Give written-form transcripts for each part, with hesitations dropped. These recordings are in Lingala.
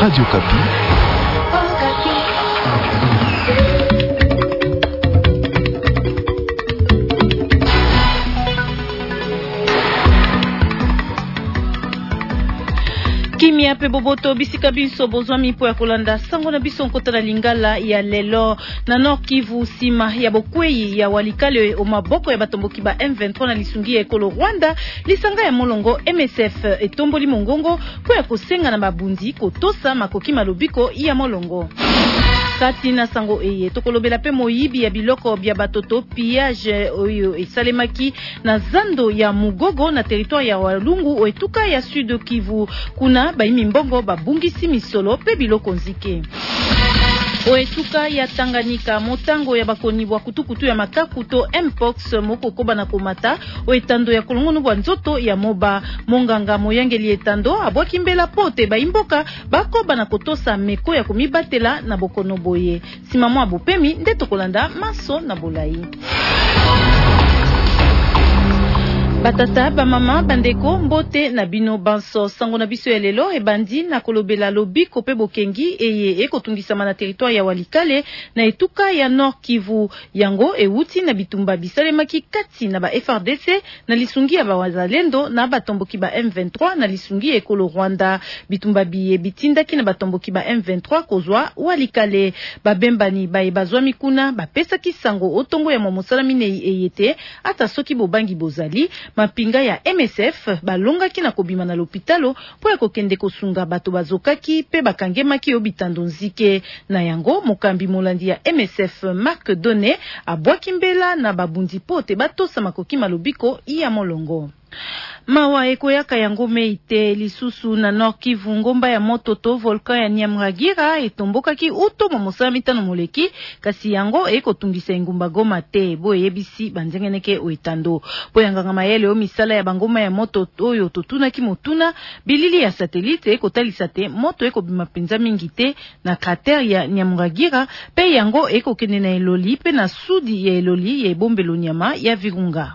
Radio Kapi. Kimia pe boboto bisika biso bozwa mipo ya kolanda sango na biso nkota na lingala ya lelo na Nord Kivu sima ya bokwei ya walikale o maboko ya batomboki ba M23 na lisungi ya ekolo Rwanda lisanga ya molongo MSF etomboli mongongo po ya kosenga na babundi kotosa makoki malobiko ya molongo. Kati na sango eye tokolobela pe moyibi ya biloko bya batoto pillage oyo esalemaki na zando ya Mugogo na territoire ya Walungu oetuka ya Sud Kivu kuna baimi mbongo babungisi misolo pe biloko nzike. Oetuka ya Tanganyika motango ya bakoni bwa kutukutu ya makakuto mpox moko koba na komata oetando ya kolongono bwa nzoto ya moba monganga moyangeli etando abwaki mbela pote baimboka bakoba na kotosa meko ya komibatela na bokono boye simamo abopemi nde tokolanda maso na bolai. Batata ba mama bandeko mbote na bino banso sango na biso ya lelo ebandi na kolobela lobiko pe bokengi eye ekotungisa na territoire ya Walikale na etuka ya Nord Kivu yango euti na bitumba bisalemaki kati na ba FRDC na lisungi ya ba wazalendo na batomboki ba M23 na lisungi ekolo Rwanda bitumba biye bitindaki na batomboki ba M23 kozwa Walikale babembani ba ebazwa mikuna bapesa kisango otongo ya momosala minei eyete ata soki bobangi bozali mapinga ya MSF balongaki na kobima na lopitalo po ya kokende kosunga bato bazokaki pe bakangemaki obitando nzike na yango mokambi molandi ya MSF Marc Donné abwaki mbela na babundi pote batosa makoki malobiko ya molongo. Mawa ekoyaka yango meite lisusu na Nord Kivu ngomba ya mototo volcan ya Nyamragira etombokaki uto momosala mitano moleki kasi yango ekotungisa engumba Goma te bo yebisi banzengeneke oetando po yanganga mayele o misala ya bangoma ya mototo oyo totunaki motuna bilili ya satellite ekotalisa te moto ekobima penza mingi te na crater ya Nyamragira pe yango ekokende na eloli pe na sudi ya eloli ya ebombelo nyama ya Virunga.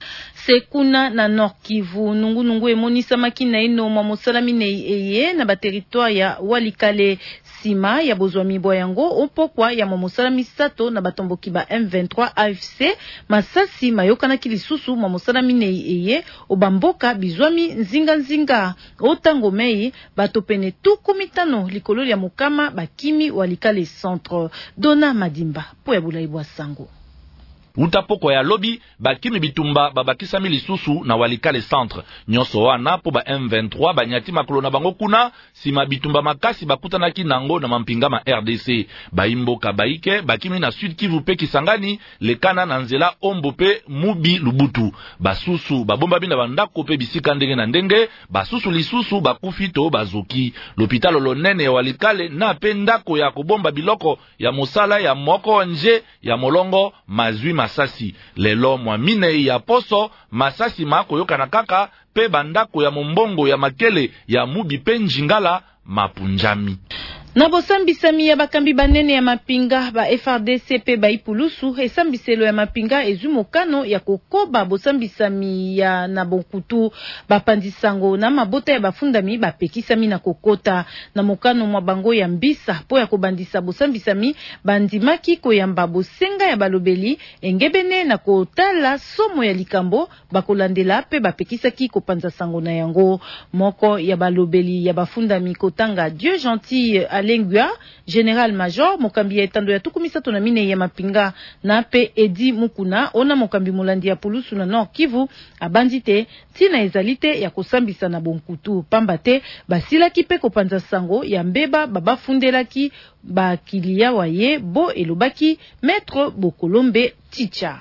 Sekuna na Nord Kivu nungu emonisa makina ino mwa mosala minei eye na ba territoire ya Walikale sima ya bozwami bwa yango opokwa ya mwa mosala misato na batomboki ba M23 AFC masasi mayokana kilisusu mwa mosala minei eye obamboka bizwami nzinga otango mei bato pene tuku mitano likolo ya mukama bakimi Walikale centre Dona Madimba po ya bulai bwa sango. Utapoko ya lobi bakimi bitumba babakisami lisusu na Walikale centre nyonso wana po ba M23 banyati makolo na bango kuna sima bitumba makasi bakutanaki nango na mampinga ma RDC baimboka baike bakimi na Sud Kivu pe Kisangani lekana na nzela ombo pe mubi lubutu basusu babomba binda bandako pe bisika ndenge na ndenge basusu lisusu bakufito bazoki l'hôpital lonene ya Walikale na pe ndako ya kobomba biloko ya mosala ya moko nje ya molongo mazwi masasi lelo mwa minei ya poso masasi mako yokana kaka pe bandako ya mombongo ya makele ya mubi pe njingala mapunjami. Na bosambisami ya bakambi banene ya mapinga ba FRDC pe ba ipulusu esambiselo ya mapinga ezumokano ya kokoba bosambisami ya na bonkutu bapandisango na mabota ya bafundami bapekisami na kokota na mokano mwa bango ya mbisa po ya kobandisa bosambisami bandimaki koyamba bosenga ya balobeli engebene na kotala somo ya likambo bakolandela pe bapekisaki kopanza sango na yango moko ya balobeli ya bafundami kotanga Dieu gentil Lengua, General Major, mokambi ya etando ya tukumisato na mine ya mapinga na pe Edi Mukuna, ona mokambi molandi ya pulusu na Nord Kivu, abandite, tina ezalite ya kosambisa na bonkutu, pambate, basilaki pe kopanza sango, ya mbeba, baba fundelaki, bakilia waye, bo elobaki, Maître Bokolombe Ticha.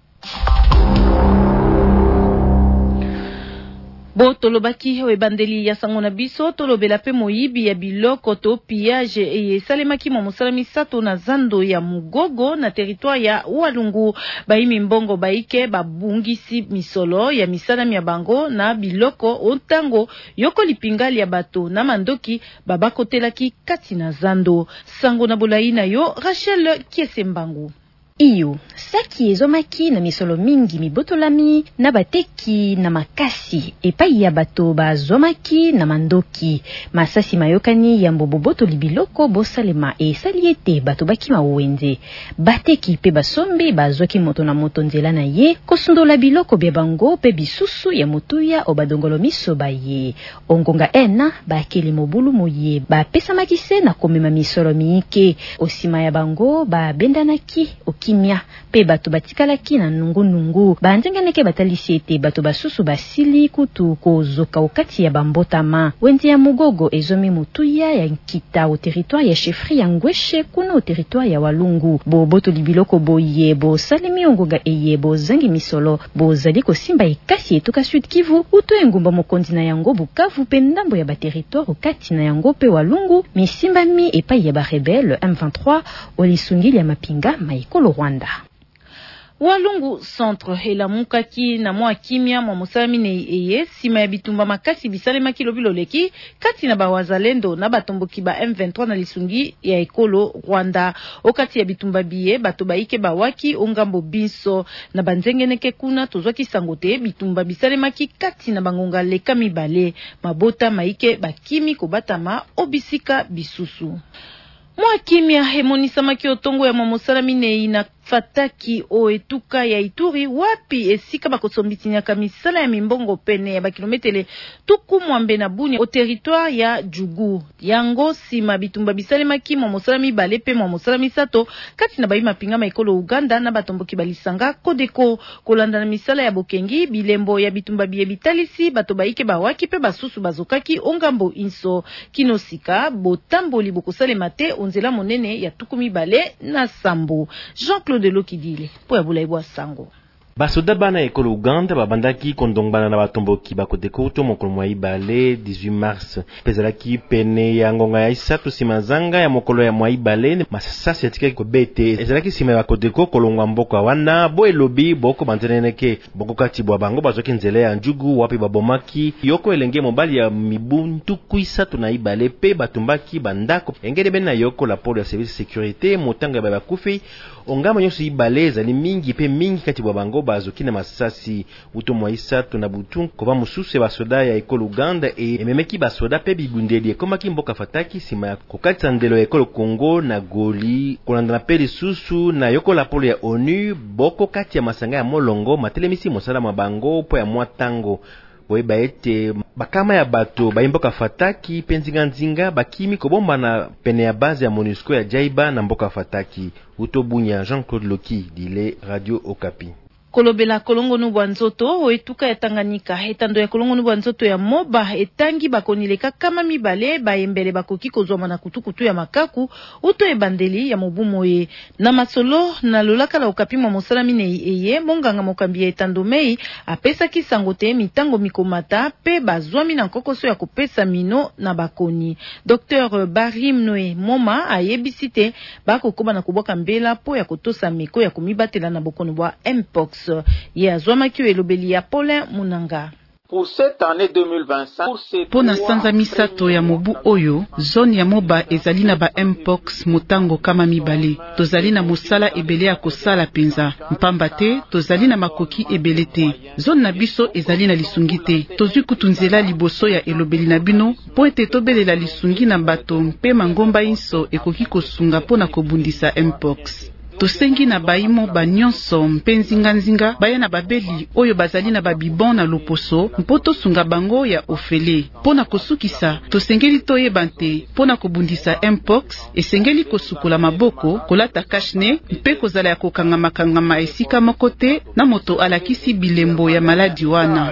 Bo tolobaki webandeli ya sango na biso tolobela pe moyibi ya biloko to pillage eye salemaki mo mosala misato na zando ya Mugogo na territoire ya Walungu baimi mbongo baike babungisi misolo ya misala mya bango na biloko ontango yoko lipingali ya bato na mandoki babakotelaki kati na zando sango na bolaina yo Rachel Kiesembangu. iyo saki ezomaki na misolo mingi mibotolami na bateki na makasi epai ya bato bazomaki na mandoki masasi mayokani ya mboboboto libiloko bosalema esali ete bato bakima wenze bateki pe basombi bazwaki moto na moto nzela na ye kosundola biloko bya bango pe bisusu ya motuya o badongolo miso baye ongonga ena bakeli mobulu moye bapesamaki se na komema misolo miike osima ya bango babendanaki kimia pe bato batikalaki na nungu banzenganeke batalisi ete bato basusu basili kutu kozoka okati ya bambotama wenzi ya mugogo ezomi mutuya ya nkita au territoire ya chefri ya ngweshe kuna au territoire ya walungu boboto libiloko boye bosalemi ongonga eye bozangi misolo bozali kosimba ekasi etuka Sud Kivu uto engumba mokonzi na yango Bukavu pe ndambo ya baterritoire okati na yango pe walungu misimbami epai ya barebele M23 olisungili ya mapinga maikolo Rwanda. Walungu centre elamukaki na mwa kimia mwa musalami ne eye sima ya bitumba makasi bisalemaki lobiloleki kati na bawazalendo na batomboki ba M23 na lisungi ya ekolo Rwanda okati ya bitumba biye bato baike bawaki ongambo biso na banzengeneke kuna tozwaki sangote bitumba bisalemaki kati na bangonga leka mibale mabota maike bakimi kobatama obisika bisusu. Mwa kimia hemonisamaki otongo ya mwamosalami ne ina fataki o etuka ya Ituri wapi esika bakosombitinyaka misala ya mimbongo pene ya bakilometele tuku mwambe na buni o territoire ya Jugu yango sima bitumba bisalemaki mwamosalami bale pe mwamosalami sato kati na baima pingama ekolo Uganda na batomboki balisanga kodeko kolanda na misala ya bokengi bilembo ya bitumba biye bitalisi bato baike bawaki pe basusu bazokaki ongambo inso kinosika botamboli bokosalema te onzela monene ya tukumi bale na sambo. Jean-Claude de Lokidile po ya bulaibwa sango. Basoda bana ekolo Uganda babandaki kondongbana na batomboki bakodeko to mokolo mwa ibale 18 mars pezalaki pene ya ngonga ya isatu simazanga ya mokolo ya mwa ibale masasi yatikaki kobete ezalaki sima ya bakodeko kolongwa mboka wana bo elobi boko banzeneneke boko kati bwa bango bazoki nzela ya njugu wapi babomaki yoko elenge mobali ya mibuntu kuisatu na ibale pe batumbaki bandako engede bena yoko la pole ya service sécurité motanga ya bakufi ongama nyonso ibale ezali mingi pe mingi kati bwa bango bazoki na masasi uto mwa isatu na butu koba mususu basoda ya ekolo Uganda ememeki basoda pe bibundeli ekomaki mboka fataki sima ya kokatisa ndelo ya ekolo Congo na Goli kolanda na pe lisusu na yoko la pole ya ONU boko kati ya masanga ya molongo matelemisi mosala mwa bango po ya mwa tango boyeba ete bakama ya bato baimboka fataki penzinga bakimi kobomba na pene ya base ya MONUSCO ya Jaiba na mboka fataki utobunya Jean-Claude Loki dile Radio Okapi. Kolobela kolongo nubwa nzoto o etuka ya Tanganyika etando ya kolongo nubwa nzoto ya moba etangi bakonileka kama mibale baembele bakoki kozwama na kutukutu ya makaku uto ebandeli ya mobumo ye na masolo na lolaka la Okapi mwa mosalami ne eye monganga mokambi ya etando mei apesaki sangote mitango mikomata pe bazwami na nkokoso ya kopesa mino na bakoni. Dr Barim Noe Moma ayebisite bakokoba na kubwaka mbela po ya kotosa meko ya kumibatela na bokono bwa Mpox ya zwamaki elobeli ya Paulin Munanga. Pour cette année 2025, pona sanza misato ya mobu oyo zone ya moba ezali na ba Mpox motango kama mibale tozali na mosala ebele ya kosala penza mpamba te tozali na makoki ebele te zone na biso ezali na lisungi te tozwi kutunzela liboso ya elobeli na bino po ete tobelela lisungi na bato mpe mangomba inso ekoki kosunga pona kobundisa Mpox. Tosengi na baimo banyonso mpenzinga baya na babeli oyo bazali na babibon na loposo mpoto sunga bango ya ofele pona kosukisa tosengeli toyeba nte pona kobundisa Mpox esengeli kosukola maboko kolata kashne mpe kozala ya kokangama esika moko te na moto alakisi bilembo ya maladi wana.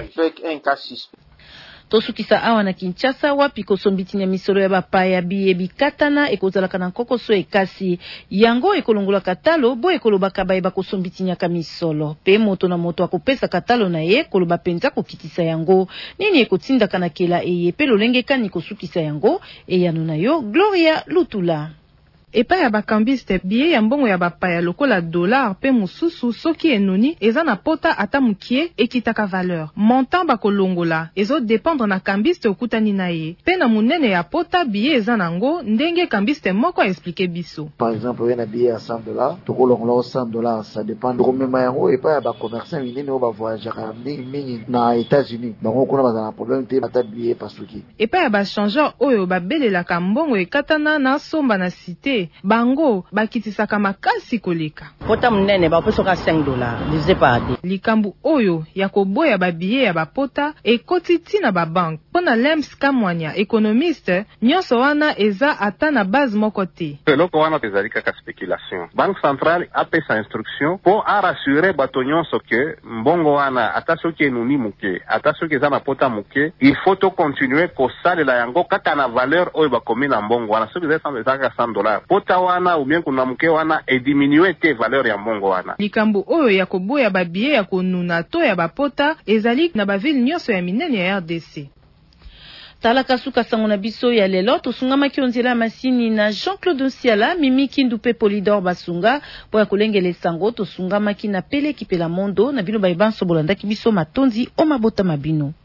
Tosukisa awa na Kinshasa wapi kosombitinya misolo ya bapaya biye bikatana ekozalaka na nkokoso ekasi yango ekolongola katalo bo ekolobaka baye bakosombitinya ka misolo pe moto na moto akopesa katalo na ye koloba penza kokitisa yango nini ekotindaka na kela eye pe lolengeka ni kosukisa yango eyano na yo Gloria Lutula. epa ya bakambiste billet ya mbongo ya bapaya lokola dollar pe mususu soki enoni eza na pota ata mukie ekitaka valeur. Montant bakolongola ezo dépendre na kambiste okutani na ye pe na munene ya pota billet eza nango ndenge kambiste moko a expliqué biso. Par exemple, il y a un billet à $100, tokolongola $100, ça dépend de yango epa ya bakomerçant minene oyo bavoyagaka mingi na États-Unis bango kuna bazala na problème te ata billet pasuki. Epa ya bachangeur oyo babelelaka mbongo ekatana na somba na cité bango bakitisaka makasi koleka. Pota munene baposoka $5 lize pa ate. Likambu oyo ya koboya babiye ya bapota ekoti tina babank. Pona Lems Kamwanya, économiste, nyonso wana eza ata na base moko te. Eloko wana ezali kaka spéculation. Banque centrale apesa instruction pour rassurer bato nyonso ke mbongo wana ata soki enuni muke ata soki eza na pota muke il faut to continuer kosalela yango kaka na valeur oyo bakomi na mbongo wana soki eza kaka $100 pota wana ou bien kuna muke wana ediminue te valeur ya mbongo wana. Likambu oyo ya koboya babiye ya konuna to ya bapota ezali na bavile nyonso ya minene ya RDC. Talaka suka sango na biso ya lelo tosungama kionzela masini na Jean-Claude Siala Mimi Kindu pe Polydor basunga po ya kolengele sango tosungama ki na pele kipela mondo na bino baibanso bolanda ki biso matondi o mabota mabino.